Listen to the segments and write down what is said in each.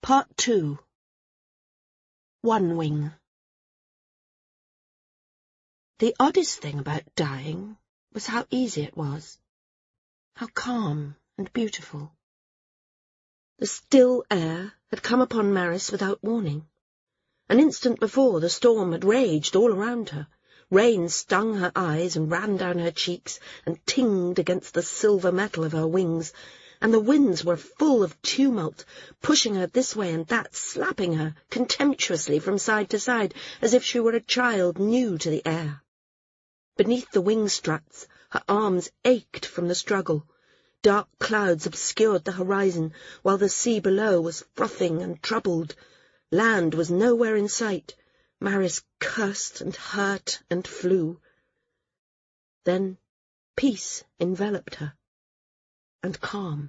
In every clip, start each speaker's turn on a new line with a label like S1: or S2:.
S1: Part 2. One Wing. The oddest thing about dying was how easy it was, how calm and beautiful. The still air had come upon Maris without warning. An instant before, the storm had raged all around her. Rain stung her eyes and ran down her cheeks and tinged against the silver metal of her wings, and the winds were full of tumult, pushing her this way and that, slapping her contemptuously from side to side, as if she were a child new to the air. Beneath the wing struts, her arms ached from the struggle. Dark clouds obscured the horizon, while the sea below was frothing and troubled. Land was nowhere in sight. Maris cursed and hurt and flew. Then peace enveloped her, and calm,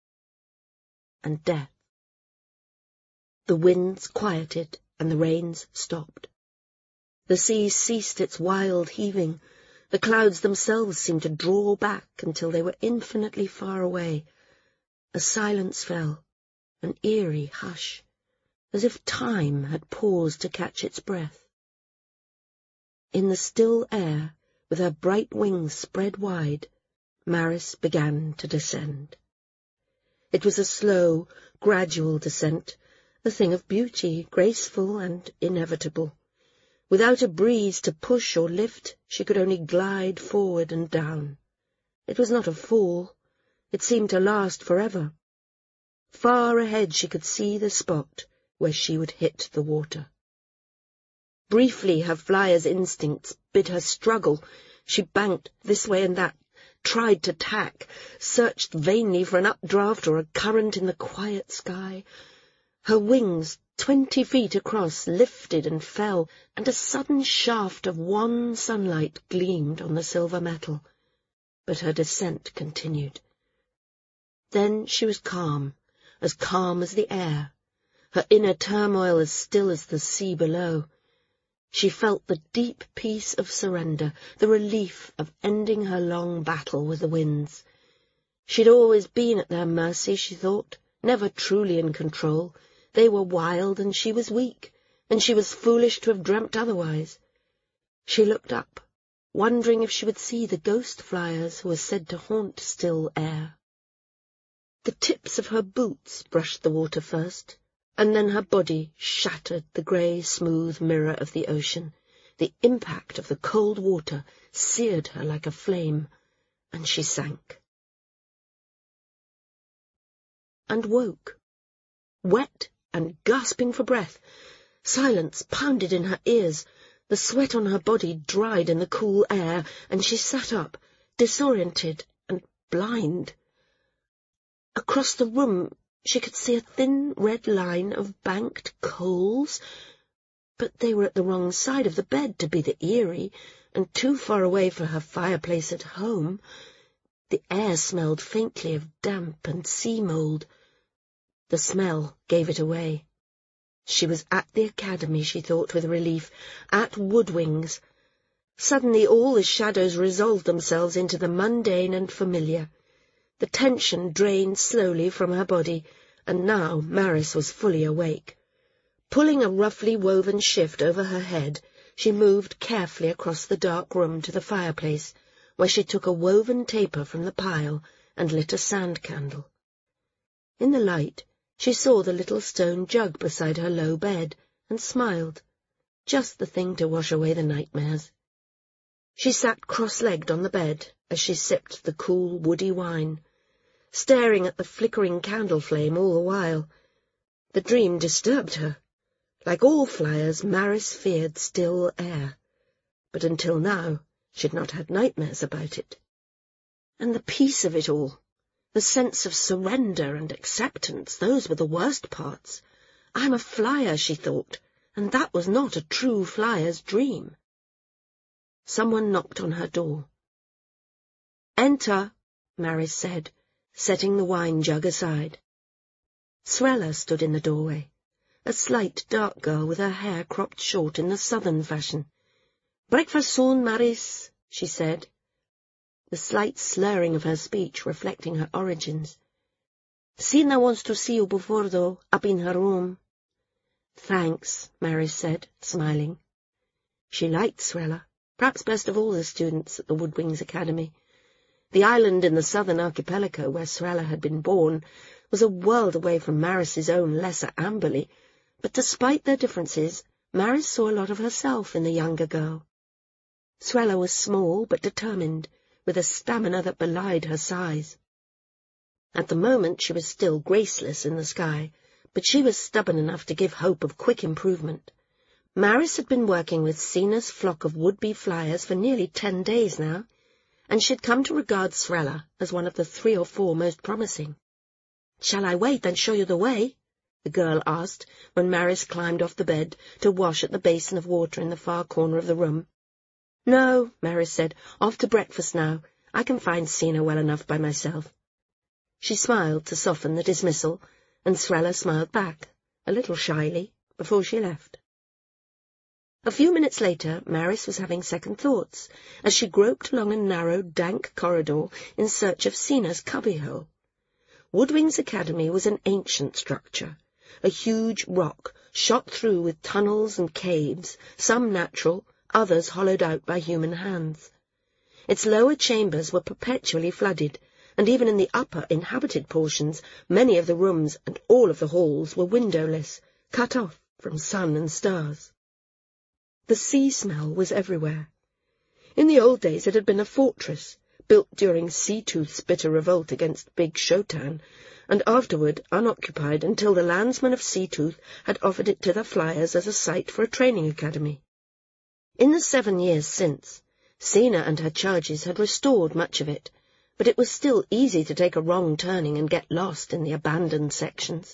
S1: and death. The winds quieted, and the rains stopped. The sea ceased its wild heaving. The clouds themselves seemed to draw back until they were infinitely far away. A silence fell, an eerie hush, as if time had paused to catch its breath. In the still air, with her bright wings spread wide, Maris began to descend. It was a slow, gradual descent, a thing of beauty, graceful and inevitable. Without a breeze to push or lift, she could only glide forward and down. It was not a fall. It seemed to last forever. Far ahead she could see the spot where she would hit the water. Briefly her flyer's instincts bid her struggle. She banked this way and that, tried to tack, searched vainly for an updraft or a current in the quiet sky. Her wings, 20 feet across, lifted and fell, and a sudden shaft of wan sunlight gleamed on the silver metal. But her descent continued. Then she was calm as the air, her inner turmoil as still as the sea below. She felt the deep peace of surrender, the relief of ending her long battle with the winds. She'd always been at their mercy, she thought, never truly in control. They were wild, and she was weak, and she was foolish to have dreamt otherwise. She looked up, wondering if she would see the ghost flyers who were said to haunt still air. The tips of her boots brushed the water first, and then her body shattered the grey, smooth mirror of the ocean. The impact of the cold water seared her like a flame, and she sank. And woke, wet and gasping for breath. Silence pounded in her ears. The sweat on her body dried in the cool air, and she sat up, disoriented and blind. Across the room she could see a thin red line of banked coals, but they were at the wrong side of the bed to be the Eyrie, and too far away for her fireplace at home. The air smelled faintly of damp and sea mould. The smell gave it away. She was at the academy, she thought with relief, at Woodwings. Suddenly all the shadows resolved themselves into the mundane and familiar. The tension drained slowly from her body, and now Maris was fully awake. Pulling a roughly woven shift over her head, she moved carefully across the dark room to the fireplace, where she took a woven taper from the pile and lit a sand candle. In the light, she saw the little stone jug beside her low bed, and smiled. Just the thing to wash away the nightmares. She sat cross-legged on the bed as she sipped the cool, woody wine, staring at the flickering candle flame all the while. The dream disturbed her. Like all flyers, Maris feared still air, but until now she'd not had nightmares about it. And the peace of it all, the sense of surrender and acceptance, those were the worst parts. I'm a flyer, she thought, and that was not a true flyer's dream. Someone knocked on her door. "Enter," Maris said, setting the wine jug aside. Suella stood in the doorway, a slight, dark girl with her hair cropped short in the southern fashion. "Breakfast soon, Maris," she said, the slight slurring of her speech reflecting her origins. Sina wants to see you before, though, up in her room. Thanks, Maris said, smiling. She liked Srella, perhaps best of all the students at the Woodwings Academy. The island in the southern archipelago where Srella had been born was a world away from Maris's own lesser Amberley, but despite their differences, Maris saw a lot of herself in the younger girl. Srella was small but determined, with a stamina that belied her size. At the moment she was still graceless in the sky, but she was stubborn enough to give hope of quick improvement. Maris had been working with Sina's flock of would-be flyers for nearly 10 days now, and she had come to regard Srella as one of the 3 or 4 most promising. "Shall I wait and show you the way?" the girl asked when Maris climbed off the bed to wash at the basin of water in the far corner of the room. "No," Maris said, "off to breakfast now. I can find Sina well enough by myself." She smiled to soften the dismissal, and Srella smiled back, a little shyly, before she left. A few minutes later, Maris was having second thoughts, as she groped along a narrow, dank corridor in search of Sina's cubbyhole. Woodwings Academy was an ancient structure, a huge rock shot through with tunnels and caves, some natural, others hollowed out by human hands. Its lower chambers were perpetually flooded, and even in the upper inhabited portions, many of the rooms and all of the halls were windowless, cut off from sun and stars. The sea smell was everywhere. In the old days it had been a fortress, built during Seatooth's bitter revolt against Big Shotan, and afterward unoccupied until the landsmen of Seatooth had offered it to the flyers as a site for a training academy. In the 7 years since, Sina and her charges had restored much of it, but it was still easy to take a wrong turning and get lost in the abandoned sections.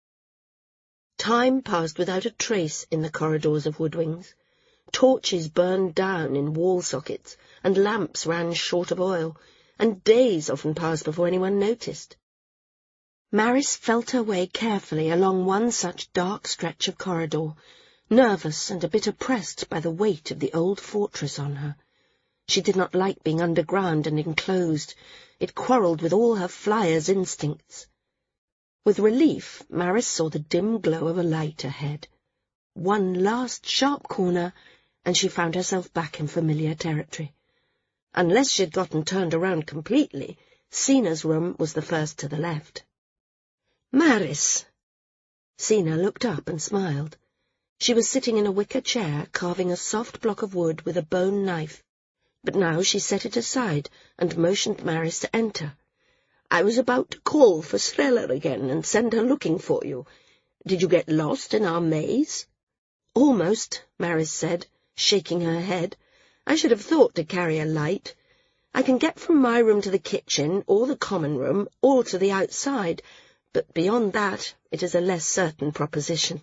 S1: Time passed without a trace in the corridors of Woodwings. Torches burned down in wall sockets, and lamps ran short of oil, and days often passed before anyone noticed. Maris felt her way carefully along one such dark stretch of corridor, nervous and a bit oppressed by the weight of the old fortress on her. She did not like being underground and enclosed. It quarrelled with all her flyer's instincts. With relief, Maris saw the dim glow of a light ahead. One last sharp corner, and she found herself back in familiar territory. Unless she had gotten turned around completely, Sina's room was the first to the left. "Maris!" Sina looked up and smiled. She was sitting in a wicker chair, carving a soft block of wood with a bone knife, but now she set it aside and motioned Maris to enter. "I was about to call for Srella again and send her looking for you. Did you get lost in our maze?" "Almost," Maris said, shaking her head. "I should have thought to carry a light. I can get from my room to the kitchen, or the common room, or to the outside, but beyond that it is a less certain proposition."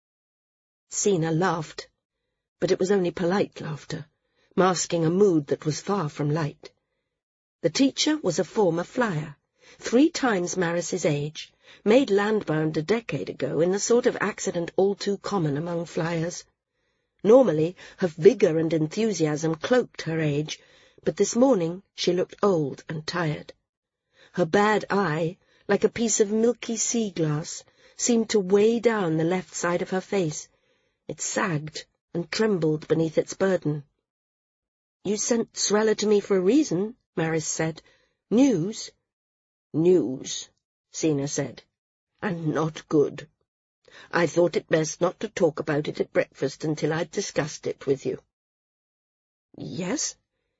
S1: Sina laughed, but it was only polite laughter, masking a mood that was far from light. The teacher was a former flyer, 3 times Maris's age, made landbound a decade ago in the sort of accident all too common among flyers. Normally, her vigour and enthusiasm cloaked her age, but this morning she looked old and tired. Her bad eye, like a piece of milky sea glass, seemed to weigh down the left side of her face. It sagged and trembled beneath its burden. "You sent Srella to me for a reason," Maris said. "News?" "News," Sina said, "and not good. I thought it best not to talk about it at breakfast until I'd discussed it with you." "Yes?"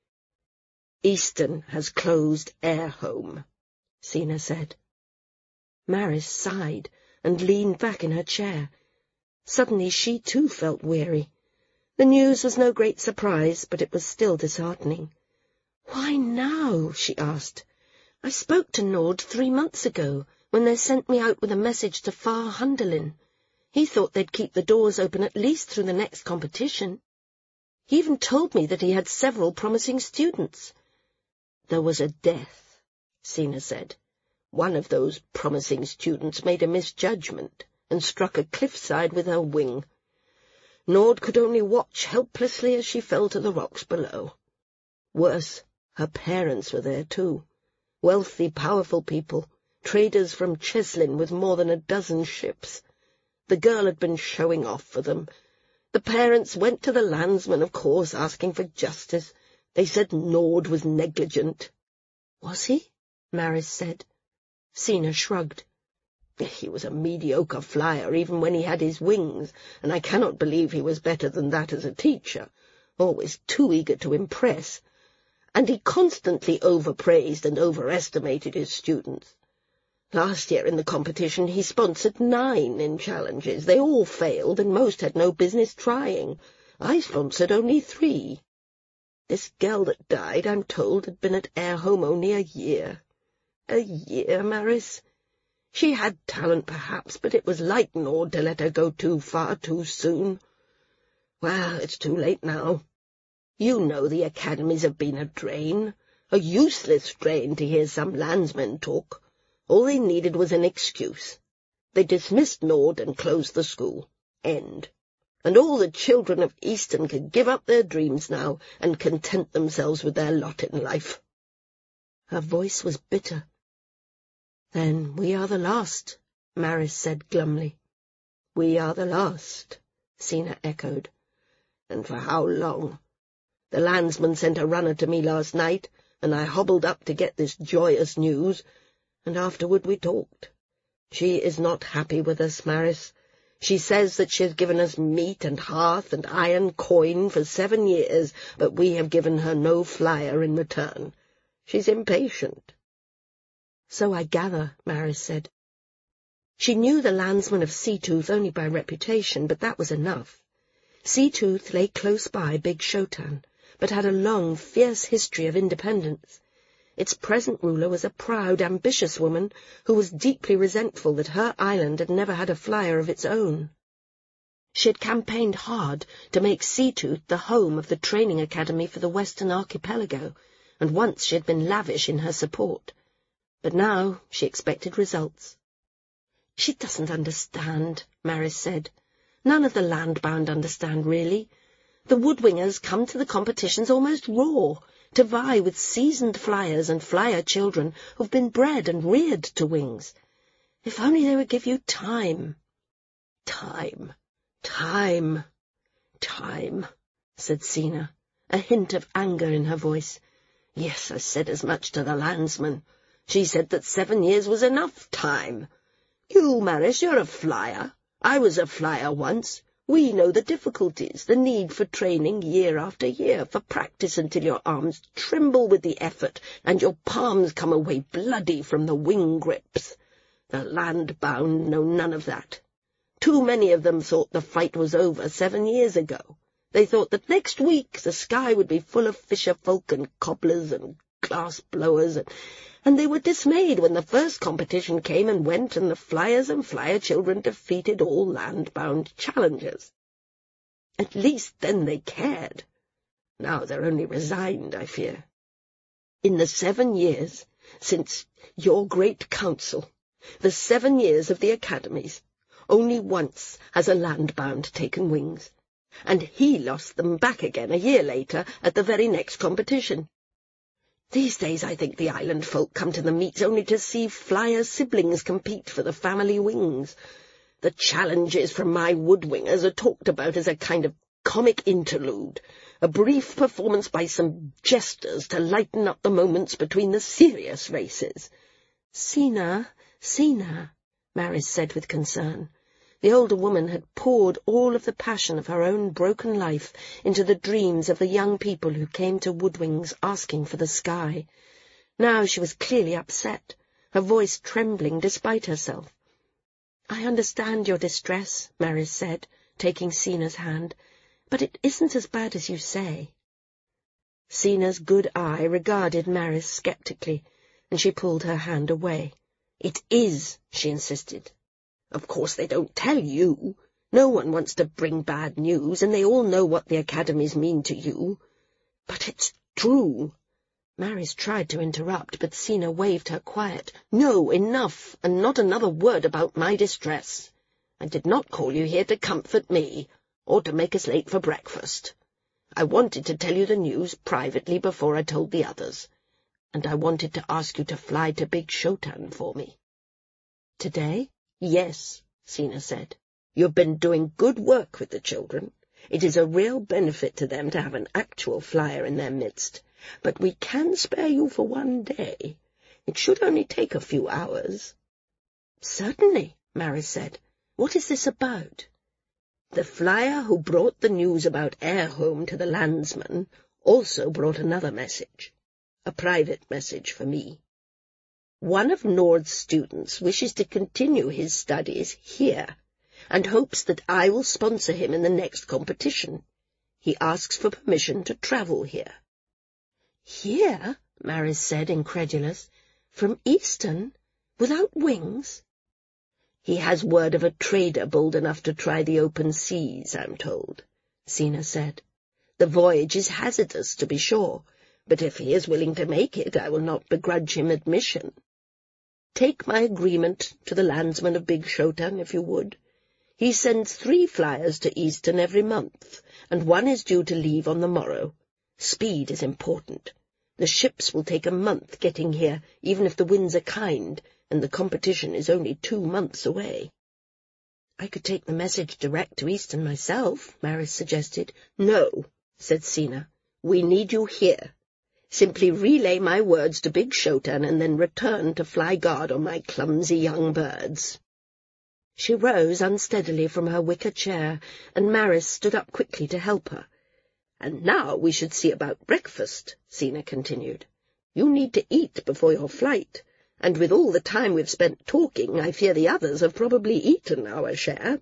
S1: "Easton has closed Air Home," Sina said. Maris sighed and leaned back in her chair. Suddenly she too felt weary. The news was no great surprise, but it was still disheartening. "Why now?" she asked. "I spoke to Nord 3 months ago, when they sent me out with a message to Far Hunderlin. He thought they'd keep the doors open at least through the next competition. He even told me that he had several promising students." "There was a death," Sina said. "One of those promising students made a misjudgment and struck a cliffside with her wing. Nord could only watch helplessly as she fell to the rocks below. Worse, her parents were there too. Wealthy, powerful people, traders from Cheslin with more than a dozen ships. The girl had been showing off for them. The parents went to the landsman, of course, asking for justice. They said Nord was negligent. Was he? Maris said. Sina shrugged. He was a mediocre flyer even when he had his wings, and I cannot believe he was better than that as a teacher, always too eager to impress. And he constantly overpraised and overestimated his students. Last year in the competition he sponsored 9 in challenges. They all failed, and most had no business trying. I sponsored only 3. This girl that died, I'm told, had been at Air Home only a year. A year, Maris? She had talent, perhaps, but it was like Nord to let her go too far too soon. Well, it's too late now. You know the academies have been a drain, a useless drain to hear some landsmen talk. All they needed was an excuse. They dismissed Nord and closed the school. End. And all the children of Easton could give up their dreams now and content themselves with their lot in life. Her voice was bitter. Then we are the last, Maris said glumly. We are the last, Sina echoed. And for how long? The landsman sent a runner to me last night, and I hobbled up to get this joyous news, and afterward we talked. She is not happy with us, Maris. She says that she has given us meat and hearth and iron coin for 7 years, but we have given her no flyer in return. She's impatient. So I gather, Maris said. She knew the landsman of Seatooth only by reputation, but that was enough. Seatooth lay close by Big Shotan, but had a long, fierce history of independence. Its present ruler was a proud, ambitious woman who was deeply resentful that her island had never had a flyer of its own. She had campaigned hard to make Seatooth the home of the training academy for the Western Archipelago, and once she had been lavish in her support. But now she expected results. She doesn't understand, Maris said. None of the landbound understand, really. The woodwingers come to the competitions almost raw, to vie with seasoned flyers and flyer children who've been bred and reared to wings. If only they would give you time. Time, time, time, said Sina, a hint of anger in her voice. Yes, I said as much to the landsman. She said that 7 years was enough time. You, Maris, you're a flyer. I was a flyer once. We know the difficulties, the need for training year after year, for practice until your arms tremble with the effort and your palms come away bloody from the wing grips. The land-bound know none of that. Too many of them thought the fight was over 7 years ago. They thought that next week the sky would be full of fisher-folk and cobblers and glass-blowers, and they were dismayed when the first competition came and went, and the flyers and flyer children defeated all land-bound challengers. At least then they cared. Now they're only resigned, I fear. In the 7 years since your great council, the 7 years of the academies, only once has a land-bound taken wings, and he lost them back again a year later at the very next competition. These days I think the island folk come to the meets only to see flyer siblings compete for the family wings. The challenges from my woodwingers are talked about as a kind of comic interlude, a brief performance by some jesters to lighten up the moments between the serious races. Sina, Maris said with concern. The older woman had poured all of the passion of her own broken life into the dreams of the young people who came to Woodwings asking for the sky. Now she was clearly upset, her voice trembling despite herself. I understand your distress, Maris said, taking Sina's hand, but it isn't as bad as you say. Sina's good eye regarded Maris sceptically, and she pulled her hand away. It is, she insisted. Of course they don't tell you. No one wants to bring bad news, and they all know what the academies mean to you. But it's true. Maris tried to interrupt, but Sina waved her quiet. No, enough, and not another word about my distress. I did not call you here to comfort me, or to make us late for breakfast. I wanted to tell you the news privately before I told the others, and I wanted to ask you to fly to Big Shotan for me. Today?
S2: Yes, Sina said. You've been doing good work with the children. It is a real benefit to them to have an actual flyer in their midst. But we can spare you for one day. It should only take a few hours.
S1: Certainly, Maris said. What is this about?
S2: The flyer who brought the news about Airhome to the landsman also brought another message. A private message for me. One of Nord's students wishes to continue his studies here, and hopes that I will sponsor him in the next competition. He asks for permission to travel here.
S1: Here? Maris said, incredulous. From Easton? Without wings?
S2: He has word of a trader bold enough to try the open seas, I'm told, Sina said. The voyage is hazardous, to be sure, but if he is willing to make it, I will not begrudge him admission. Take my agreement to the landsman of Big Shotan, if you would. He sends 3 flyers to Easton every month, and one is due to leave on the morrow. Speed is important. The ships will take a month getting here, even if the winds are kind, and the competition is only 2 months away.
S1: I could take the message direct to Easton myself, Maris suggested.
S2: No, said Sina. We need you here. Simply relay my words to Big Shotan and then return to fly guard on my clumsy young birds.
S1: She rose unsteadily from her wicker chair, and Maris stood up quickly to help her.
S2: And now we should see about breakfast, Sina continued. You need to eat before your flight, and with all the time we've spent talking, I fear the others have probably eaten our share.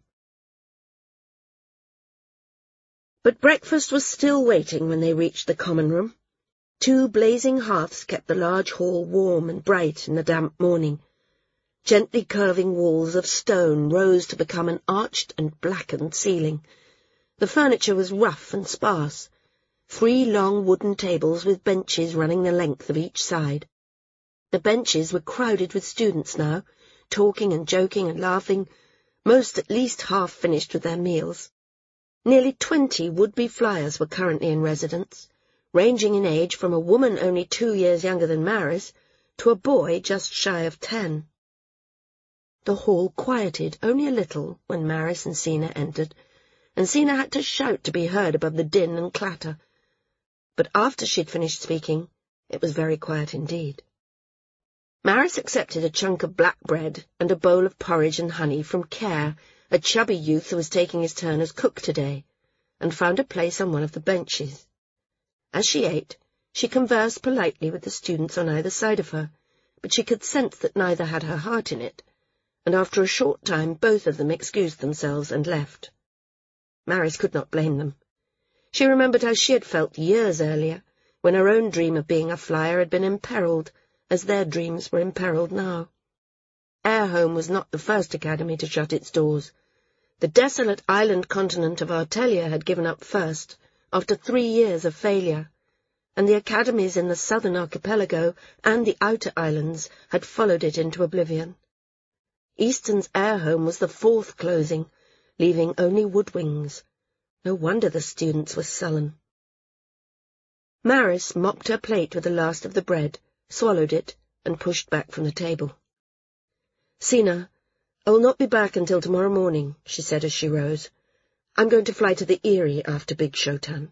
S1: But breakfast was still waiting when they reached the common room. 2 blazing hearths kept the large hall warm and bright in the damp morning. Gently curving walls of stone rose to become an arched and blackened ceiling. The furniture was rough and sparse. 3 long wooden tables with benches running the length of each side. The benches were crowded with students now, talking and joking and laughing, most at least half finished with their meals. Nearly 20 would-be flyers were currently in residence, ranging in age from a woman only 2 years younger than Maris to a boy just shy of 10. The hall quieted only a little when Maris and Sina entered, and Sina had to shout to be heard above the din and clatter. But after she'd finished speaking, it was very quiet indeed. Maris accepted a chunk of black bread and a bowl of porridge and honey from Care, a chubby youth who was taking his turn as cook today, and found a place on one of the benches. As she ate, she conversed politely with the students on either side of her, but she could sense that neither had her heart in it, and after a short time both of them excused themselves and left. Maris could not blame them. She remembered how she had felt years earlier, when her own dream of being a flyer had been imperilled, as their dreams were imperilled now. Airhome was not the first academy to shut its doors. The desolate island continent of Artelia had given up first, after 3 years of failure, and the academies in the southern archipelago and the outer islands had followed it into oblivion. Easton's Airhome was the 4th closing, leaving only woodwings. No wonder the students were sullen. Maris mopped her plate with the last of the bread, swallowed it, and pushed back from the table. "Sina, I will not be back until tomorrow morning," she said as she rose. "I'm going to fly to the Eyrie after Big Shotan."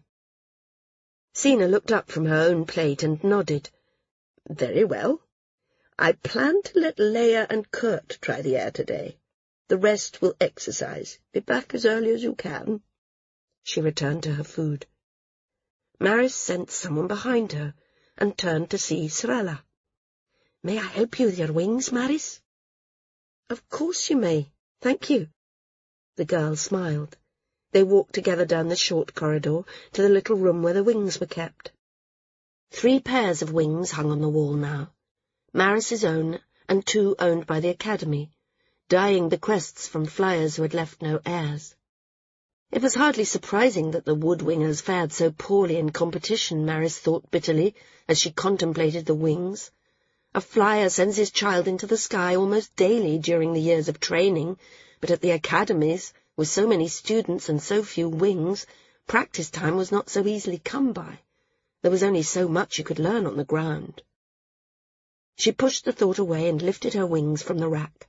S1: Sina looked up from her own plate and nodded.
S2: "Very well. I plan to let Leia and Kurt try the air today. The rest will exercise. Be back as early as you can." She returned to her food.
S1: Maris sensed someone behind her, and turned to see Srella. "May I help you with your wings, Maris?" "Of course you may. Thank you." The girl smiled. They walked together down the short corridor to the little room where the wings were kept. 3 pairs of wings hung on the wall now, Maris's own and 2 owned by the Academy, dyeing bequests from flyers who had left no heirs. It was hardly surprising that the woodwingers fared so poorly in competition, Maris thought bitterly, as she contemplated the wings. A flyer sends his child into the sky almost daily during the years of training, but at the academies, with so many students and so few wings, practice time was not so easily come by. There was only so much you could learn on the ground. She pushed the thought away and lifted her wings from the rack.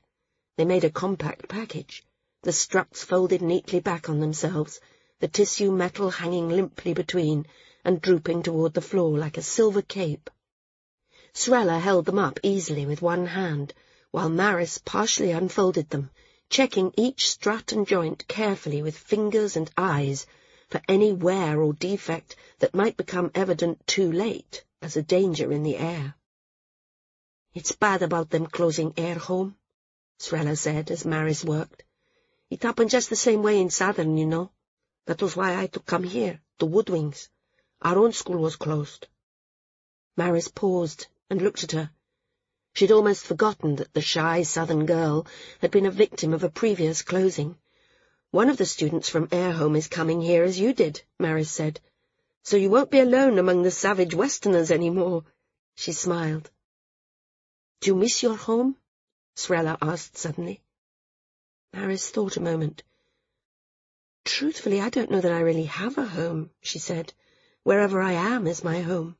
S1: They made a compact package, the struts folded neatly back on themselves, the tissue metal hanging limply between and drooping toward the floor like a silver cape. Srella held them up easily with one hand, while Maris partially unfolded them, checking each strut and joint carefully with fingers and eyes for any wear or defect that might become evident too late as a danger in the air. "It's bad about them closing air home," Srella said as Maris worked. "It happened just the same way in Southern, you know. That was why I had to come here, to Woodwings. Our own school was closed." Maris paused and looked at her. She'd almost forgotten that the shy Southern girl had been a victim of a previous closing. "One of the students from Air Home is coming here as you did," Maris said. "So you won't be alone among the savage Westerners any more." She smiled. "Do you miss your home?" Srella asked suddenly. Maris thought a moment. "Truthfully, I don't know that I really have a home," she said. "Wherever I am is my home."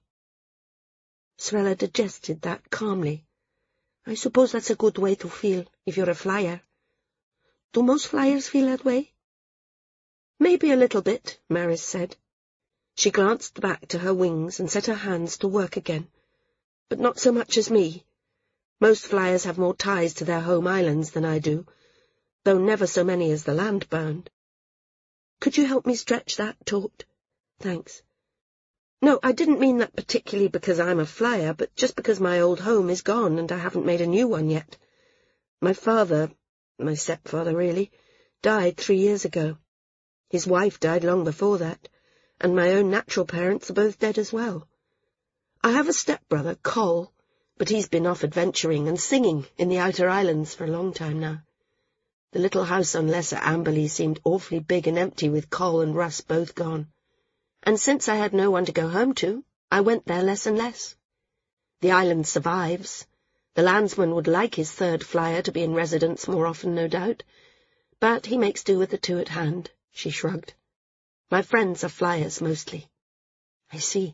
S1: Srella digested that calmly. "I suppose that's a good way to feel, if you're a flyer. Do most flyers feel that way?" "Maybe a little bit," Maris said. She glanced back to her wings and set her hands to work again. "But not so much as me. Most flyers have more ties to their home islands than I do, though never so many as the land-bound." "Could you help me stretch that taut?" "Thanks. No, I didn't mean that particularly because I'm a flyer, but just because my old home is gone and I haven't made a new one yet. My father, my stepfather really, died 3 years ago. His wife died long before that, and my own natural parents are both dead as well. I have a stepbrother, Col, but he's been off adventuring and singing in the outer islands for a long time now. The little house on Lesser Amberley seemed awfully big and empty with Col and Russ both gone. And since I had no one to go home to, I went there less and less. The island survives. The landsman would like his third flyer to be in residence more often, no doubt, but he makes do with the two at hand," she shrugged. "My friends are flyers mostly." "I see."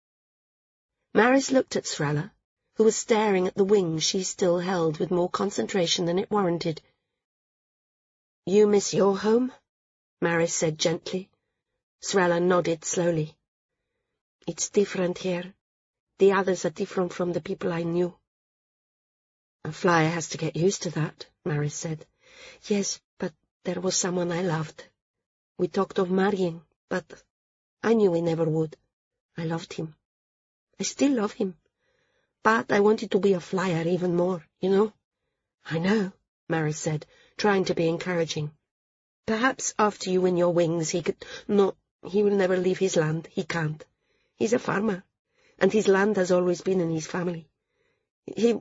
S1: Maris looked at Srella, who was staring at the wings she still held with more concentration than it warranted. "You miss your home?" Maris said gently. Srella nodded slowly. "It's different here. The others are different from the people I knew." "A flyer has to get used to that," Maris said. "Yes, but there was someone I loved. We talked of marrying, but I knew we never would. I loved him. I still love him. But I wanted to be a flyer even more, you know." "I know," Maris said, trying to be encouraging. "Perhaps after you win your wings he could— No, he will never leave his land. He can't. He's a farmer, and his land has always been in his family. He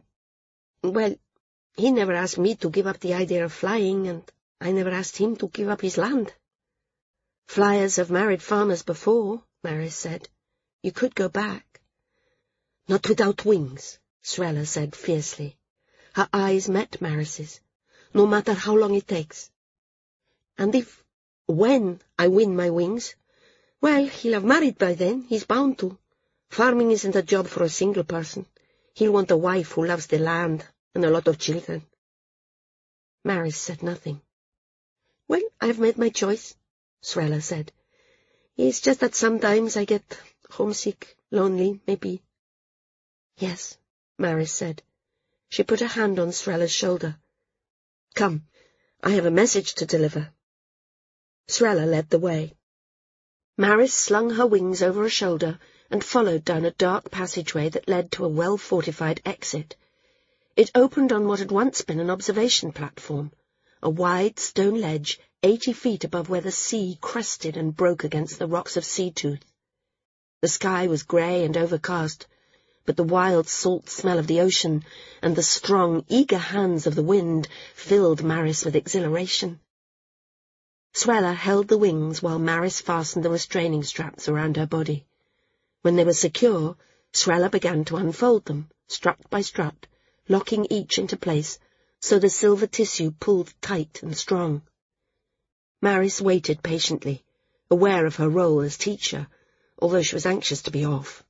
S1: never asked me to give up the idea of flying, and I never asked him to give up his land." "Flyers have married farmers before," Maris said. "You could go back." "Not without wings," Srella said fiercely. Her eyes met Maris's, "no matter how long it takes. And when I win my wings, well, he'll have married by then. He's bound to. Farming isn't a job for a single person. He'll want a wife who loves the land and a lot of children." Maris said nothing. "Well, I've made my choice," Srella said. "It's just that sometimes I get homesick, lonely, maybe." "Yes," Maris said. She put a hand on Srella's shoulder. "Come, I have a message to deliver." Srella led the way. Maris slung her wings over a shoulder and followed down a dark passageway that led to a well-fortified exit. It opened on what had once been an observation platform, a wide stone ledge 80 feet above where the sea crested and broke against the rocks of Seatooth. The sky was grey and overcast, but the wild salt smell of the ocean and the strong, eager hands of the wind filled Maris with exhilaration. Srella held the wings while Maris fastened the restraining straps around her body. When they were secure, Srella began to unfold them, strut by strut, locking each into place, so the silver tissue pulled tight and strong. Maris waited patiently, aware of her role as teacher, although she was anxious to be off.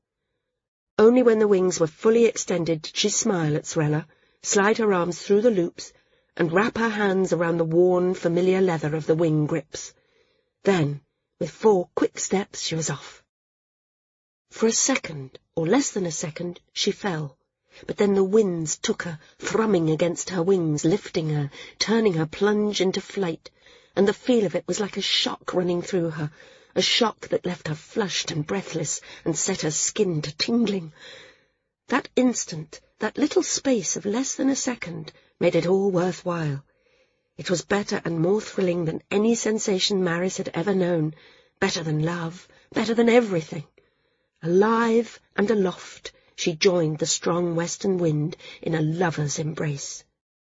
S1: Only when the wings were fully extended did she smile at Srella, slide her arms through the loops, and wrap her hands around the worn, familiar leather of the wing grips. Then, with 4 quick steps, she was off. For a second, or less than a second, she fell, but then the winds took her, thrumming against her wings, lifting her, turning her plunge into flight, and the feel of it was like a shock running through her, a shock that left her flushed and breathless and set her skin to tingling. That instant, that little space of less than a second, made it all worthwhile. It was better and more thrilling than any sensation Maris had ever known, better than love, better than everything. Alive and aloft, she joined the strong western wind in a lover's embrace.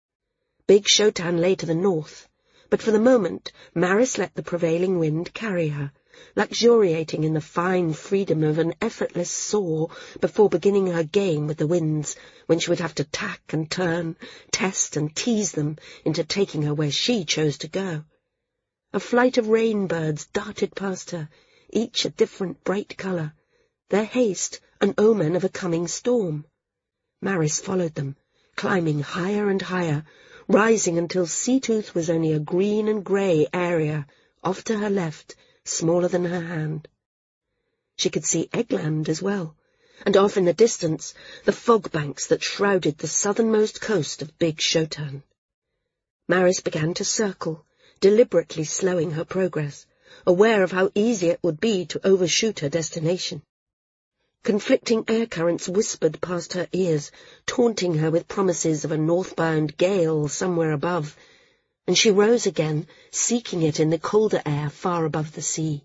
S1: Big Shotan lay to the north, but for the moment Maris let the prevailing wind carry her, luxuriating in the fine freedom of an effortless soar before beginning her game with the winds, when she would have to tack and turn, test and tease them into taking her where she chose to go. A flight of rain-birds darted past her, each a different bright colour, their haste an omen of a coming storm. Maris followed them, climbing higher and higher, rising until Seatooth was only a green and grey area, off to her left, smaller than her hand. She could see Eggland as well, and off in the distance the fog banks that shrouded the southernmost coast of Big Shotan. Maris began to circle, deliberately slowing her progress, aware of how easy it would be to overshoot her destination. Conflicting air currents whispered past her ears, taunting her with promises of a northbound gale somewhere above, and she rose again, seeking it in the colder air far above the sea.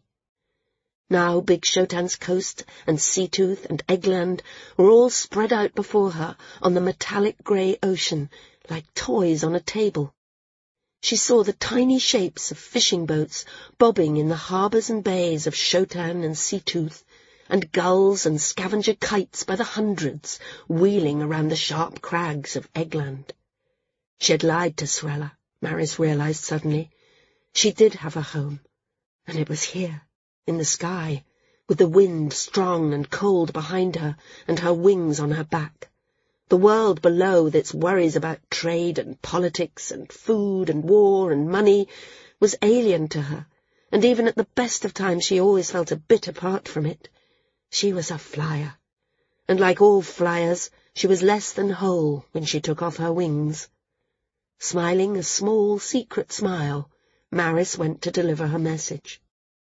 S1: Now Big Shotan's coast and Seatooth and Eggland were all spread out before her on the metallic grey ocean, like toys on a table. She saw the tiny shapes of fishing boats bobbing in the harbours and bays of Shotan and Seatooth, and gulls and scavenger kites by the hundreds wheeling around the sharp crags of Eggland. She had lied to Srella, Maris realized suddenly. She did have a home, and it was here, in the sky, with the wind strong and cold behind her and her wings on her back. The world below, with its worries about trade and politics and food and war and money, was alien to her, and even at the best of times she always felt a bit apart from it. She was a flyer, and like all flyers, she was less than whole when she took off her wings. Smiling a small, secret smile, Maris went to deliver her message.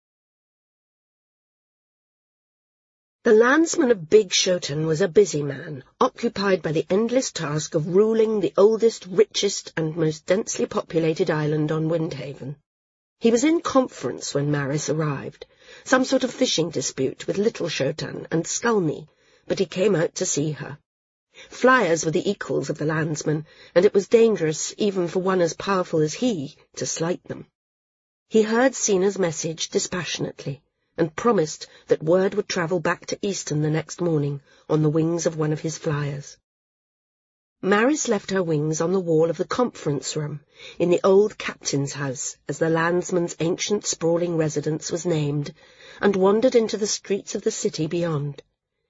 S1: The landsman of Big Shotan was a busy man, occupied by the endless task of ruling the oldest, richest, and most densely populated island on Windhaven. He was in conference when Maris arrived, some sort of fishing dispute with Little Shotan and Skulmy, but he came out to see her. Flyers were the equals of the landsman, and it was dangerous, even for one as powerful as he, to slight them. He heard Sina's message dispassionately, and promised that word would travel back to Easton the next morning on the wings of one of his flyers. Maris left her wings on the wall of the conference room, in the old captain's house, as the landsman's ancient sprawling residence was named, and wandered into the streets of the city beyond.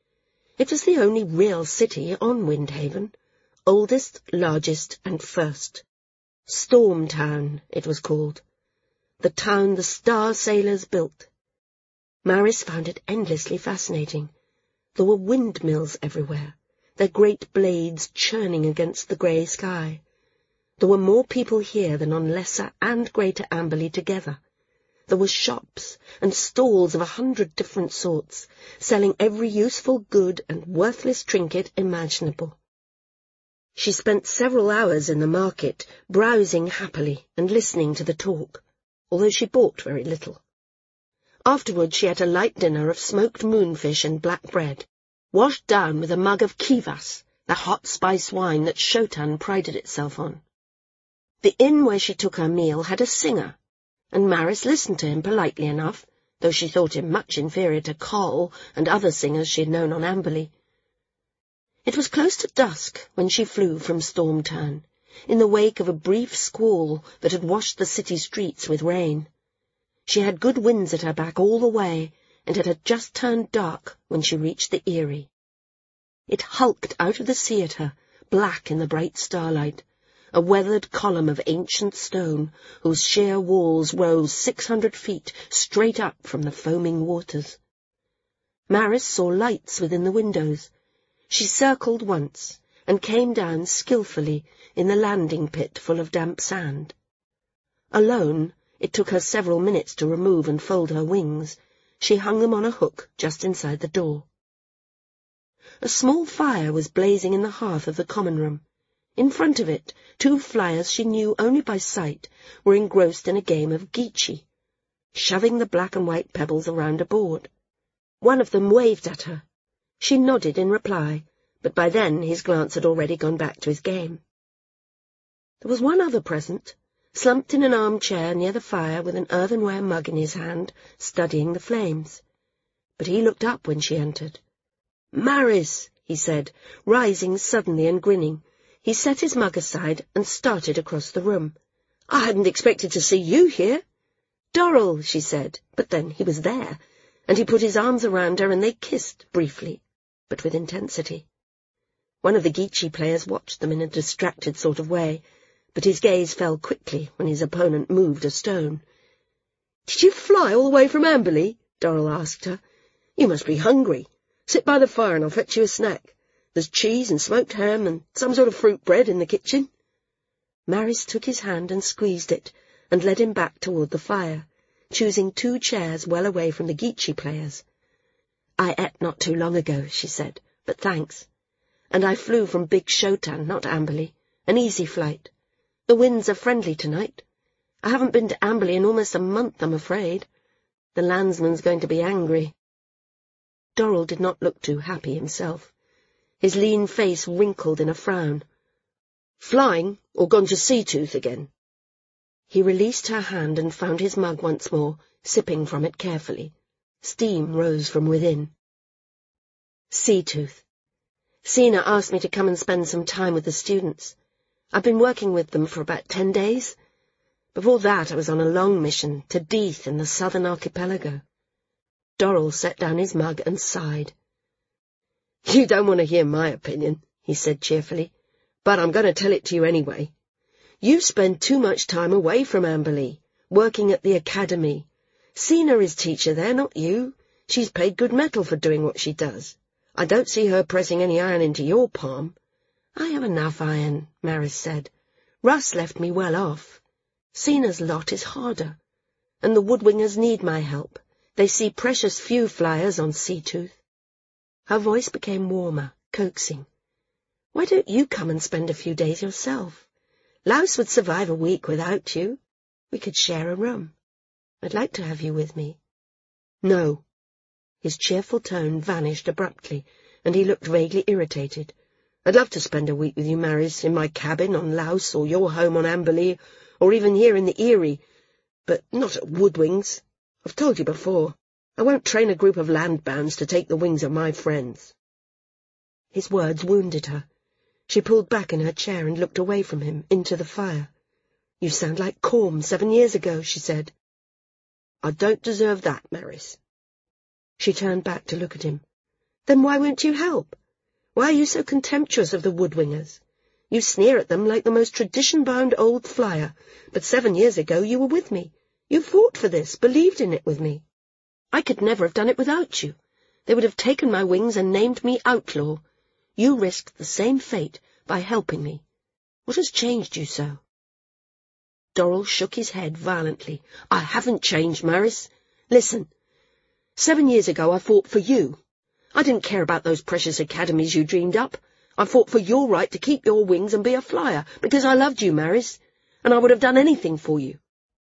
S1: It was the only real city on Windhaven, oldest, largest, and first. Storm Town, it was called. The town the star sailors built. Maris found it endlessly fascinating. There were windmills everywhere, their great blades churning against the grey sky. There were more people here than on Lesser and Greater Amberley together. There were shops and stalls of 100 different sorts, selling every useful, good, and worthless trinket imaginable. She spent several hours in the market, browsing happily and listening to the talk, although she bought very little. Afterwards she ate a light dinner of smoked moonfish and black bread, washed down with a mug of kivas, the hot spice wine that Shotan prided itself on. The inn where she took her meal had a singer, and Maris listened to him politely enough, though she thought him much inferior to Coll and other singers she had known on Amberley. It was close to dusk when she flew from Storm Town, in the wake of a brief squall that had washed the city streets with rain. She had good winds at her back all the way, and it had just turned dark when she reached the Erie. It hulked out of the sea at her, black in the bright starlight, a weathered column of ancient stone whose sheer walls rose 600 feet straight up from the foaming waters. Maris saw lights within the windows. She circled once and came down skillfully in the landing pit full of damp sand. Alone, it took her several minutes to remove and fold her wings. She hung them on a hook just inside the door. A small fire was blazing in the hearth of the common room. In front of it, 2 flyers she knew only by sight were engrossed in a game of geechee, shoving the black and white pebbles around a board. One of them waved at her. She nodded in reply, but by then his glance had already gone back to his game. There was one other present, slumped in an armchair near the fire with an earthenware mug in his hand, studying the flames. But he looked up when she entered. "Maris," he said, rising suddenly and grinning. He set his mug aside and started across the room. "I hadn't expected to see you here." "Dorrel," she said, but then he was there, and he put his arms around her and they kissed briefly, but with intensity. One of the geechee players watched them in a distracted sort of way, but his gaze fell quickly when his opponent moved a stone. "Did you fly all the way from Amberley?" Dorrel asked her. "You must be hungry. Sit by the fire and I'll fetch you a snack. There's cheese and smoked ham and some sort of fruit bread in the kitchen." Maris took his hand and squeezed it, and led him back toward the fire, choosing 2 chairs well away from the geechee players. "I ate not too long ago," she said, "but thanks. And I flew from Big Shotan, not Amberley. An easy flight. The winds are friendly tonight. I haven't been to Amberley in almost a month, I'm afraid. The landsman's going to be angry." Dorrel did not look too happy himself. His lean face wrinkled in a frown. "Flying, or gone to Seatooth again?" He released her hand and found his mug once more, sipping from it carefully. Steam rose from within. "Seatooth. Sina asked me to come and spend some time with the students. I've been working with them for about 10 days. Before that I was on a long mission to Death in the southern archipelago." Dorrel set down his mug and sighed. "You don't want to hear my opinion," he said cheerfully, "but I'm going to tell it to you anyway. You spend too much time away from Amberley, working at the academy. Sina is teacher there, not you. She's paid good metal for doing what she does. I don't see her pressing any iron into your palm." "I have enough iron," Maris said. "Russ left me well off. Sina's lot is harder, and the woodwingers need my help. They see precious few flyers on Seatooth." Her voice became warmer, coaxing. "Why don't you come and spend a few days yourself? Laos would survive a week without you. We could share a room. I'd like to have you with me." "No." His cheerful tone vanished abruptly, and he looked vaguely irritated. "I'd love to spend a week with you, Maris, in my cabin on Laos, or your home on Amberley, or even here in the Erie, but not at Woodwings. I've told you before, I won't train a group of landbounds to take the wings of my friends." His words wounded her. She pulled back in her chair and looked away from him, into the fire. "You sound like Corm 7 years ago," she said. "I don't deserve that, Maris." She turned back to look at him. "Then why won't you help? Why are you so contemptuous of the woodwingers? You sneer at them like the most tradition-bound old flyer, but 7 years ago you were with me. You fought for this, believed in it with me. I could never have done it without you. They would have taken my wings and named me outlaw. You risked the same fate by helping me. What has changed you so?" Dorrel shook his head violently. "I haven't changed, Maris. Listen. 7 years ago I fought for you. I didn't care about those precious academies you dreamed up. I fought for your right to keep your wings and be a flyer, because I loved you, Maris, and I would have done anything for you.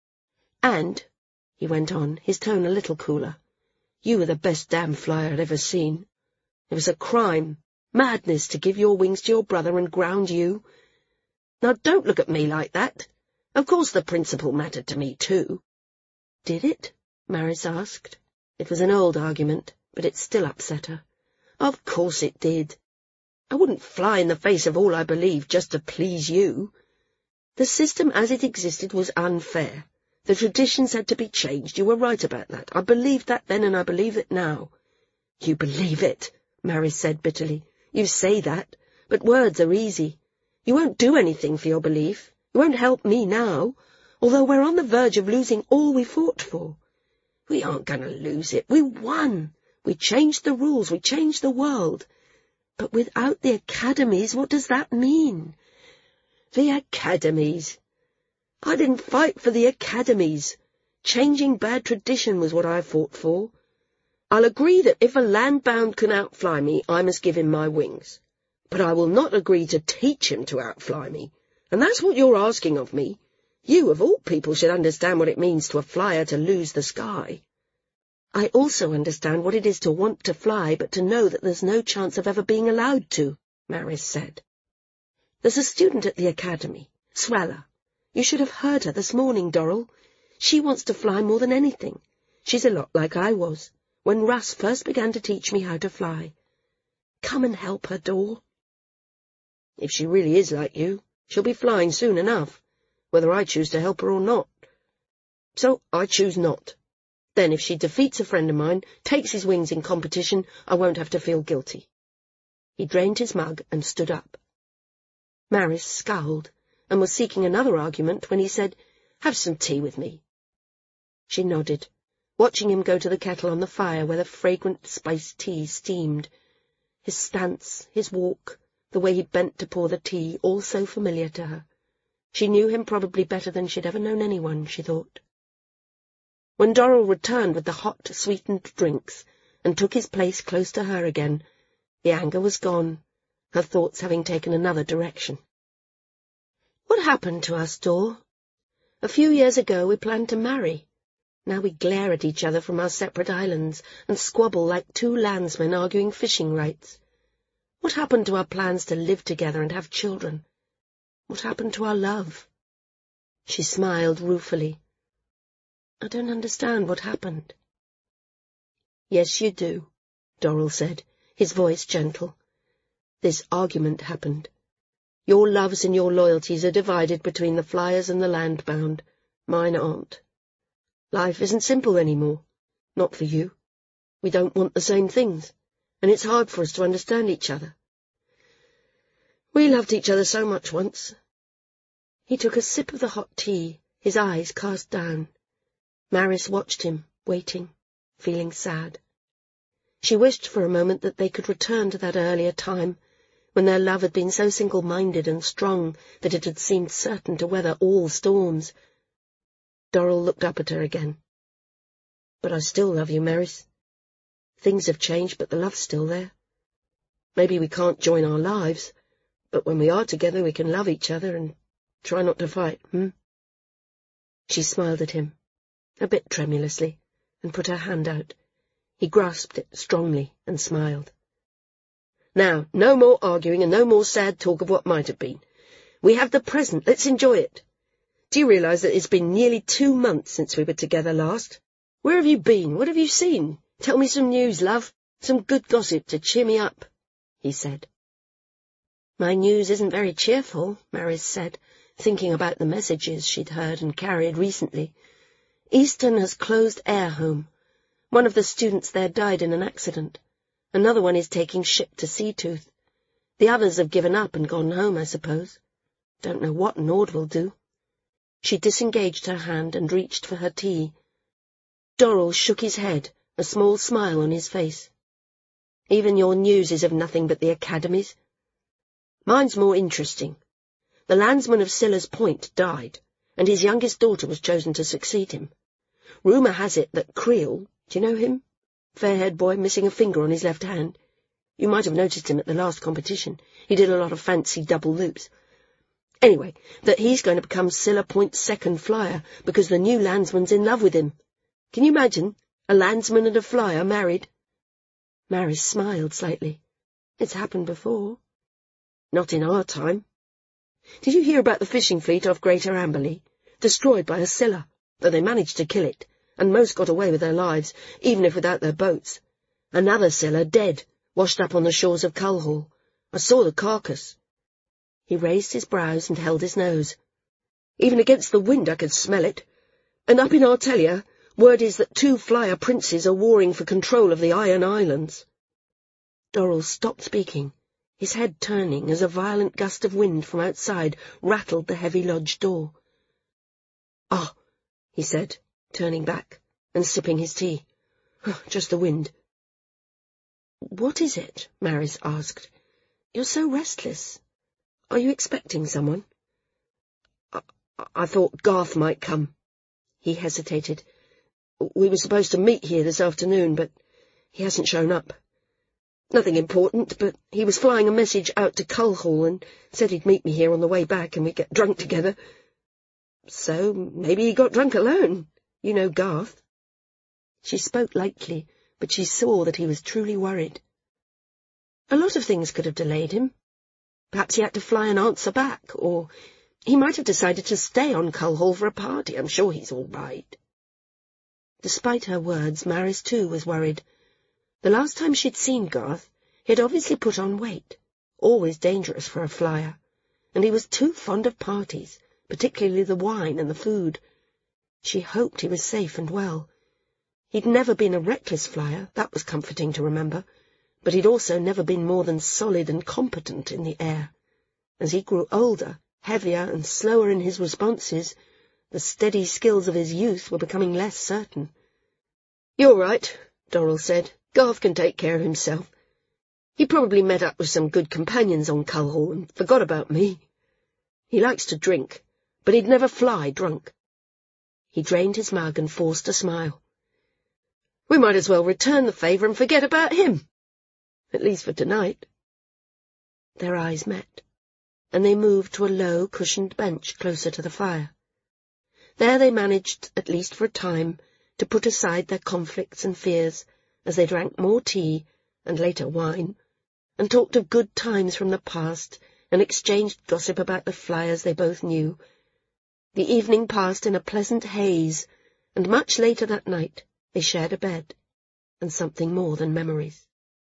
S1: And," he went on, his tone a little cooler, "you were the best damn flyer I'd ever seen. It was a crime, madness, to give your wings to your brother and ground you. Now don't look at me like that. Of course the principle mattered to me too." "Did it?" Maris asked. It was an old argument, but it still upset her. "Of course it did. I wouldn't fly in the face of all I believed just to please you. The system as it existed was unfair. The traditions had to be changed. You were right about that. I believed that then, and I believe it now." "You believe it," Maris said bitterly. "You say that, but words are easy.
S2: You won't do anything for your belief. You won't help me now, although we're on the verge of losing all we fought for. We aren't going to lose it. We won. We changed the rules. We changed the world. But without the academies, what does that mean? The academies. I didn't fight for the academies. Changing bad tradition was what I fought for. I'll agree that if a landbound can outfly me, I must give him my wings. But I will not agree to teach him to outfly me. And that's what you're asking of me. You, of all people, should understand what it means to a flyer to lose the sky. I also understand what it is to want to fly, but to know that there's no chance of ever being allowed to, Maris said. There's a student at the academy, Swella. You should have heard her this morning, Dorrell. She wants to fly more than anything. She's a lot like I was, when Russ first began to teach me how to fly. Come and help her, Dor. If she really is like you, she'll be flying soon enough, whether I choose to help her or not. So I choose not. Then if she defeats a friend of mine, takes his wings in competition, I won't have to feel guilty. He drained his mug and stood up. Maris scowled and was seeking another argument when he said, "Have some tea with me." She nodded, watching him go to the kettle on the fire where the fragrant spiced tea steamed. His stance, his walk, the way he bent to pour the tea, all so familiar to her. She knew him probably better than she'd ever known anyone, she thought. When Dorrell returned with the hot, sweetened drinks and took his place close to her again, the anger was gone, her thoughts having taken another direction. "What happened to us, Dor? A few years ago we planned to marry. Now we glare at each other from our separate islands and squabble like two landsmen arguing fishing rights. What happened to our plans to live together and have children? What happened to our love?" She smiled ruefully. "I don't understand what happened." "Yes, you do," Dorrell said, his voice gentle. "This argument happened. Your loves and your loyalties are divided between the flyers and the landbound. Mine aren't. Life isn't simple anymore. Not for you. We don't want the same things, and it's hard for us to understand each other. We loved each other so much once." He took a sip of the hot tea, his eyes cast down. Maris watched him, waiting, feeling sad. She wished for a moment that they could return to that earlier time, when their love had been so single-minded and strong that it had seemed certain to weather all storms. Dorrell looked up at her again. "But I still love you, Maris. Things have changed, but the love's still there. Maybe we can't join our lives, but when we are together we can love each other and try not to fight, She smiled at him, a bit tremulously, and put her hand out. He grasped it strongly and smiled. "Now, no more arguing and no more sad talk of what might have been. We have the present. Let's enjoy it. Do you realize that it's been nearly 2 months since we were together last? Where have you been? What have you seen? Tell me some news, love. Some good gossip to cheer me up," he said. "My news isn't very cheerful," Maris said, thinking about the messages she'd heard and carried recently. "Easton has closed Air Home. One of the students there died in an accident. Another one is taking ship to Seatooth. The others have given up and gone home, I suppose. Don't know what Nord will do." She disengaged her hand and reached for her tea. Dorrell shook his head, a small smile on his face. "Even your news is of nothing but the academies. Mine's more interesting. The landsman of Silla's Point died, and his youngest daughter was chosen to succeed him. Rumour has it that Creel, do you know him? Fair-haired boy missing a finger on his left hand. You might have noticed him at the last competition. He did a lot of fancy double loops. Anyway, that he's going to become Silla Point's second flyer because the new landsman's in love with him. Can you imagine? A landsman and a flyer married?" Maris smiled slightly. "It's happened before." "Not in our time. Did you hear about the fishing fleet off Greater Amberley? Destroyed by a Silla, though they managed to kill it, and most got away with their lives, even if without their boats. Another Silla dead, washed up on the shores of Culhall. I saw the carcass." He raised his brows and held his nose. "Even against the wind I could smell it. And up in Artelia, word is that 2 flyer princes are warring for control of the Iron Islands." Dorrell stopped speaking,
S1: his head turning as a violent gust of wind from outside rattled the heavy lodge door. "Ah," he said, turning back and sipping his tea. "Just the wind." "What is it?" Maris asked. "You're so restless. Are you expecting someone?" I thought Garth might come." He hesitated. "We were supposed to meet here this afternoon, but he hasn't shown up. Nothing important, but he was flying a message out to Culhall and said he'd meet me here on the way back and we'd get drunk together. So maybe he got drunk alone. You know Garth." She spoke lightly, but she saw that he was truly worried. A lot of things could have delayed him. Perhaps he had to fly an answer back, or he might have decided to stay on Culhall for a party. I'm sure he's all right. Despite her words, Maris too was worried. The last time she'd seen Garth, he had obviously put on weight, always dangerous for a flyer, and he was too fond of parties, particularly the wine and the food. She hoped he was safe and well. He'd never been a reckless flyer, that was comforting to remember, but he'd also never been more than solid and competent in the air. As he grew older, heavier and slower in his responses, the steady skills of his youth were becoming less certain. "You're right," Dorrell said. "Garth can take care of himself. He probably met up with some good companions on Culhall and forgot about me. He likes to drink, but he'd never fly drunk." He drained his mug and forced a smile. "We might as well return the favour and forget about him. At least for tonight." Their eyes met, and they moved to a low, cushioned bench closer to the fire. There they managed, at least for a time, to put aside their conflicts and fears as they drank more tea, and later wine, and talked of good times from the past, and exchanged gossip about the flyers they both knew. The evening passed in a pleasant haze, and much later that night they shared a bed, and something more than memories.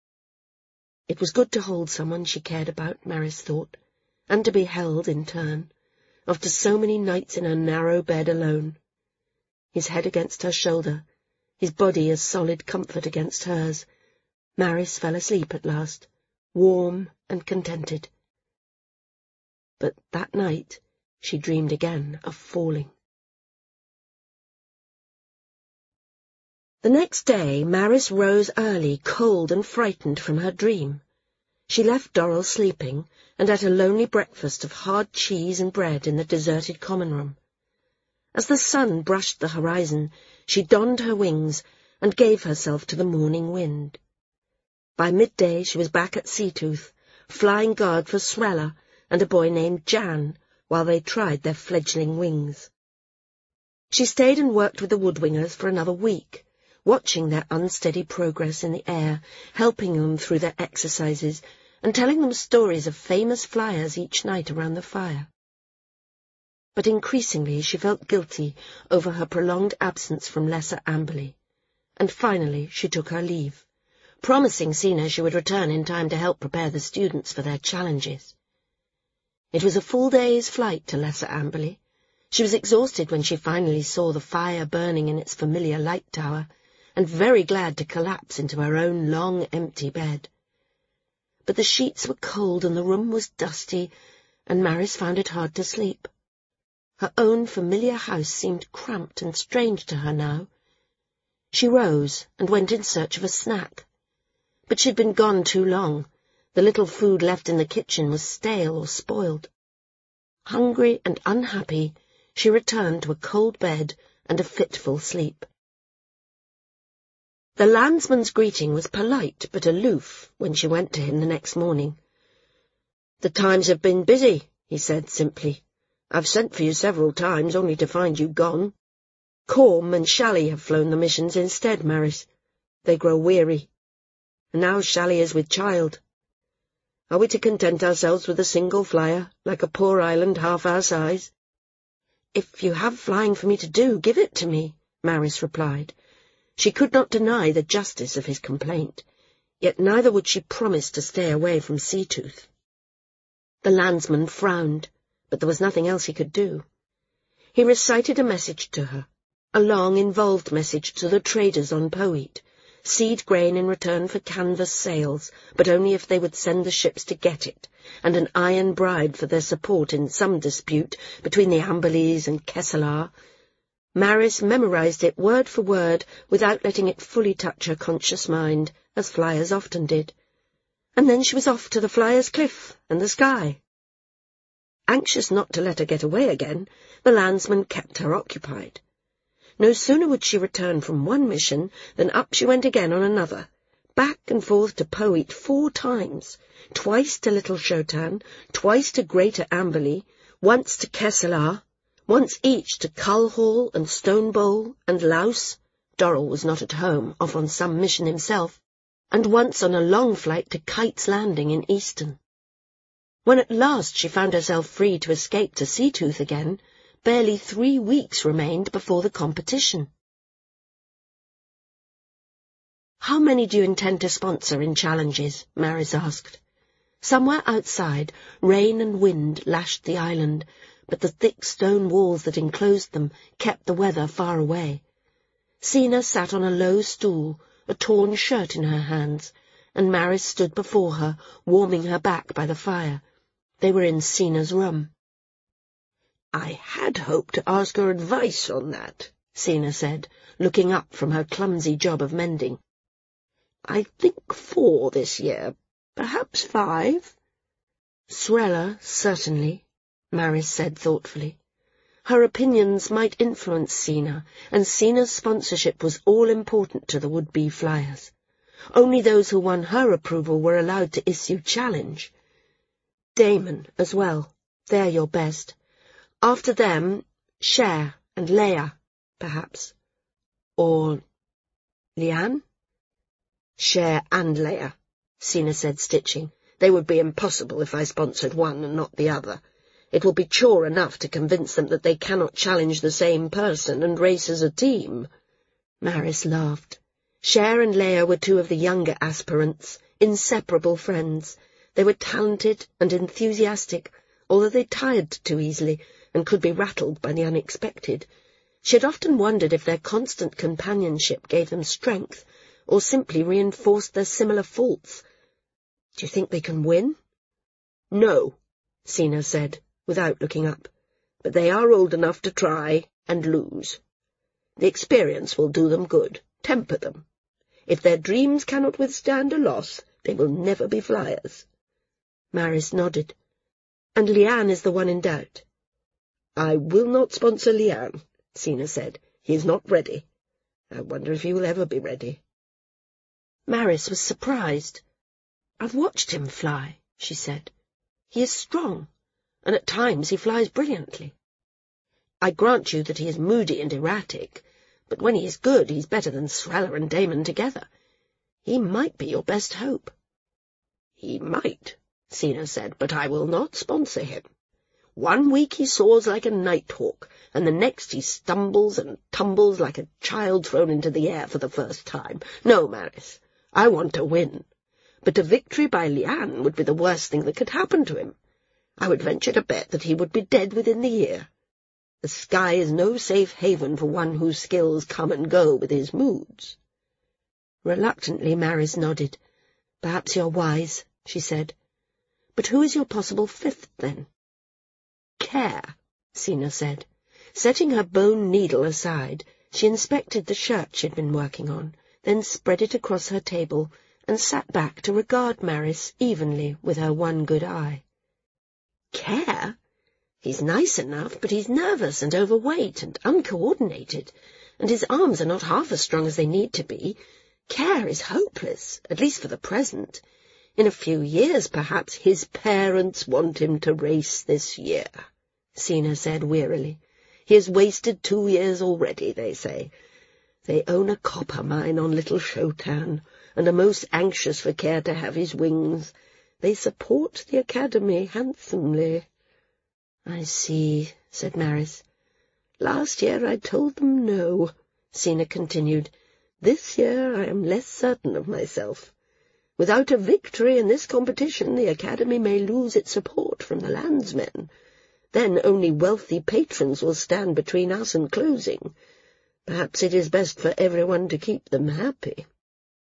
S1: It was good to hold someone she cared about, Maris thought, and to be held in turn, after so many nights in her narrow bed alone. His head against her shoulder, his body as solid comfort against hers, Maris fell asleep at last, warm and contented. But that night she dreamed again of falling. The next day Maris rose early, cold and frightened from her dream. She left Dorrell sleeping, and ate a lonely breakfast of hard cheese and bread in the deserted common room. As the sun brushed the horizon, she donned her wings and gave herself to the morning wind. By midday she was back at Seatooth, flying guard for Srella and a boy named Jan, while they tried their fledgling wings. She stayed and worked with the woodwingers for another week, watching their unsteady progress in the air, helping them through their exercises, and telling them stories of famous flyers each night around the fire. But increasingly she felt guilty over her prolonged absence from Lesser Amberley, and finally she took her leave, promising Sina she would return in time to help prepare the students for their challenges. It was a full day's flight to Lesser Amberley. She was exhausted when she finally saw the fire burning in its familiar light tower, and very glad to collapse into her own long, empty bed. But the sheets were cold and the room was dusty, and Maris found it hard to sleep. Her own familiar house seemed cramped and strange to her now. She rose and went in search of a snack. But she'd been gone too long. The little food left in the kitchen was stale or spoiled. Hungry and unhappy, she returned to a cold bed and a fitful sleep. The landsman's greeting was polite but aloof when she went to him the next morning. "The times have been busy," he said simply. "I've sent for you several times, only to find you gone. Corm and Shally have flown the missions instead, Maris. They grow weary. And now Shally is with child. Are we to content ourselves with a single flyer, like a poor island half our size?" "If you have flying for me to do, give it to me," Maris replied. She could not deny the justice of his complaint, yet neither would she promise to stay away from Seatooth. The landsman frowned, but there was nothing else he could do. He recited a message to her, a long, involved message to the traders on Poet, seed grain in return for canvas sails, but only if they would send the ships to get it, and an iron bride for their support in some dispute between the Amberleys and Kesselar. Maris memorized it word for word without letting it fully touch her conscious mind, as flyers often did. And then she was off to the Flyers' Cliff and the sky. Anxious not to let her get away again, the landsman kept her occupied. No sooner would she return from one mission than up she went again on another, back and forth to Poet 4 times, twice to Little Shotan, twice to Greater Amberley, once to Kesselar, once each to Culhall and Stonebowl and Louse — Dorrell was not at home, off on some mission himself — and once on a long flight to Kite's Landing in Easton. When at last she found herself free to escape to Seatooth again, barely 3 weeks remained before the competition. "How many do you intend to sponsor in challenges?" Maris asked. Somewhere outside, rain and wind lashed the island, but the thick stone walls that enclosed them kept the weather far away. Sina sat on a low stool, a torn shirt in her hands, and Maris stood before her, warming her back by the fire. They were in Sina's room.
S2: "I had hoped to ask her advice on that,"
S1: Sina said, looking up from her clumsy job of mending.
S2: "I think 4 this year, perhaps 5.
S1: "Srella, certainly," Maris said thoughtfully. Her opinions might influence Sina, and Sina's sponsorship was all-important to the would-be flyers. Only those who won her approval were allowed to issue challenge. Damon as well. They're your best. After them, Cher and Leia, perhaps. Or Liane?
S2: Cher and Leia, Sina said, stitching. "They would be impossible if I sponsored one and not the other. It will be chore enough to convince them that they cannot challenge the same person and race as a team."
S1: Maris laughed. Cher and Leia were 2 of the younger aspirants, inseparable friends. They were talented and enthusiastic, although they tired too easily and could be rattled by the unexpected. She had often wondered if their constant companionship gave them strength, or simply reinforced their similar faults. "Do you think they can win?"
S2: "No," Sina said, without looking up, "but they are old enough to try and lose. The experience will do them good, temper them. If their dreams cannot withstand a loss, they will never be flyers."
S1: Maris nodded. "And Liane is the one in doubt?"
S2: "I will not sponsor Liane," Sina said. "He is not ready. I wonder if he will ever be ready."
S1: Maris was surprised. "I've watched him fly," she said. "He is strong, and at times he flies brilliantly. I grant you that he is moody and erratic, but when he is good he's better than Srella and Damon together. He might be your best hope."
S2: "He might," Sina said, "but I will not sponsor him. 1 week he soars like a nighthawk, and the next he stumbles and tumbles like a child thrown into the air for the first time. No, Maris, I want to win. But a victory by Liane would be the worst thing that could happen to him. I would venture to bet that he would be dead within the year. The sky is no safe haven for one whose skills come and go with his moods."
S1: Reluctantly, Maris nodded. "Perhaps you're wise," she said. "But who is your possible 5th, then?"
S2: "Care,"
S1: Sina said. Setting her bone needle aside, she inspected the shirt she'd been working on, then spread it across her table, and sat back to regard Maris evenly with her one good eye.
S2: "Care? He's nice enough, but he's nervous and overweight and uncoordinated, and his arms are not half as strong as they need to be. Care is hopeless, at least for the present. In a few years, perhaps, his parents want him to race this year," Sina said wearily. "He has wasted 2 years already, they say. They own a copper mine on Little Shotan, and are most anxious for Care to have his wings. They support the Academy handsomely."
S1: "I see," said Maris.
S2: "Last year I told them no," Sina continued. "This year I am less certain of myself. Without a victory in this competition, the Academy may lose its support from the landsmen. Then only wealthy patrons will stand between us and closing. Perhaps it is best for everyone to keep them happy."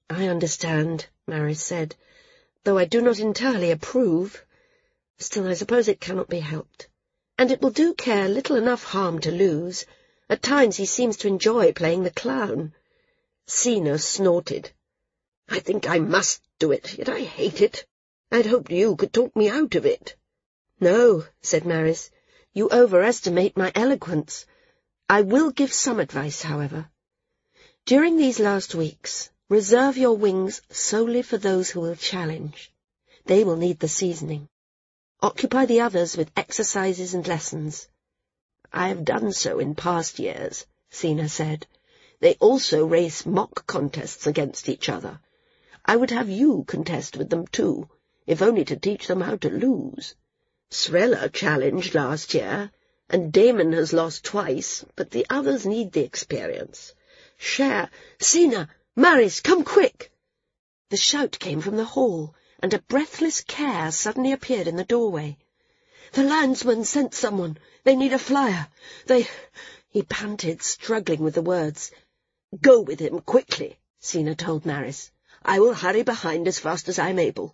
S1: I understand, Maris said, though I do not entirely approve. Still, I suppose it cannot be helped. And it will do Care little enough harm to lose. At times he seems to enjoy playing the clown. Sina snorted. I think I must do it, yet I hate it. I'd hoped you could talk me out of it. No, said Maris, you overestimate my eloquence. I will give some advice, however. During these last weeks, reserve your wings solely for those who will challenge. They will need the seasoning. Occupy the others with exercises and lessons. I have done so in past years, Sina said. They also race mock contests against each other. I would have you contest with them too, if only to teach them how to lose. Srella challenged last year, and Damon has lost twice, but the others need the experience. Share, Sina, Maris, come quick! The shout came from the hall, and a breathless Care suddenly appeared in the doorway. The landsman sent someone. They need a flyer. He panted, struggling with the words. Go with him, quickly, Sina told Maris. I will hurry behind as fast as I'm able.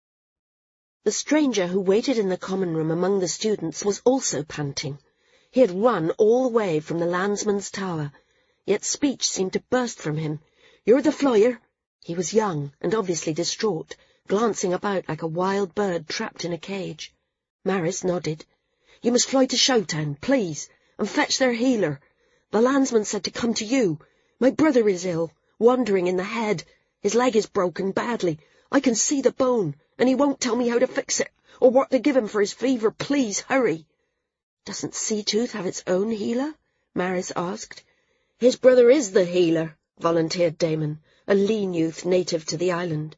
S1: The stranger who waited in the common room among the students was also panting. He had run all the way from the landsman's tower, yet speech seemed to burst from him. You're the flyer? He was young and obviously distraught, glancing about like a wild bird trapped in a cage. Maris nodded. You must fly to Showtown, please, and fetch their healer. The landsman said to come to you. My brother is ill, wandering in the head. His leg is broken badly. I can see the bone, and he won't tell me how to fix it, or what to give him for his fever. Please, hurry. Doesn't Seatooth have its own healer? Maris asked. His brother is the healer, volunteered Damon, a lean youth native to the island.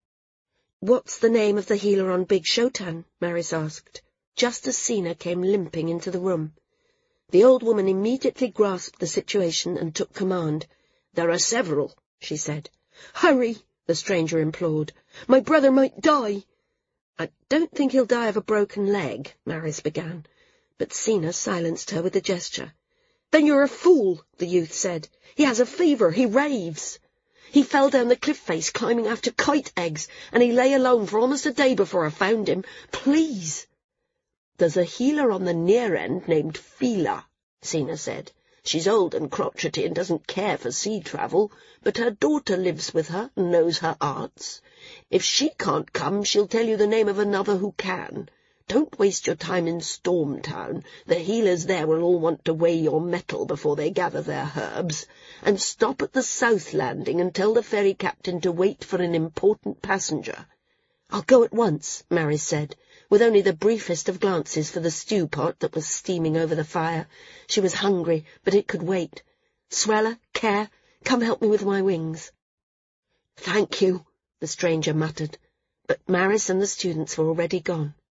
S1: What's the name of the healer on Big Showtown? Maris asked, just as Sina came limping into the room. The old woman immediately grasped the situation and took command. There are several, she said. Hurry, the stranger implored. My brother might die. I don't think he'll die of a broken leg, Maris began, but Sina silenced her with a gesture. Then you're a fool, the youth said. He has a fever, he raves. He fell down the cliff face climbing after kite eggs, and he lay alone for almost a day before I found him. Please. There's a healer on the near end named Fila, Sina said. She's old and crotchety and doesn't care for sea travel, but her daughter lives with her and knows her arts. If she can't come, she'll tell you the name of another who can. Don't waste your time in Stormtown. The healers there will all want to weigh your metal before they gather their herbs. And stop at the South Landing and tell the ferry captain to wait for an important passenger. I'll go at once, Maris said, with only the briefest of glances for the stew pot that was steaming over the fire. She was hungry, but it could wait. Srella, Care, come help me with my wings. Thank you, the stranger muttered, but Maris and the students were already gone.